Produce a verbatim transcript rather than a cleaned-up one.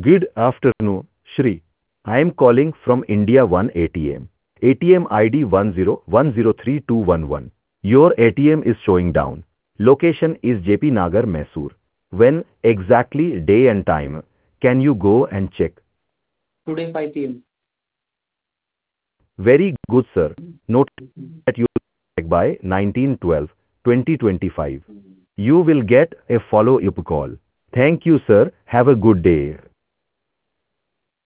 Good afternoon, Shri. I am calling from India One A T M. A T M I D one zero one zero three two one one. Your A T M is showing down. Location is J P Nagar, Mysore. When exactly day and time? Can you go and check? Today five p m. Very good, sir. Note that you will check by nineteen twelve twenty twenty-five. You will get a follow-up call. Thank you, sir. Have a good day.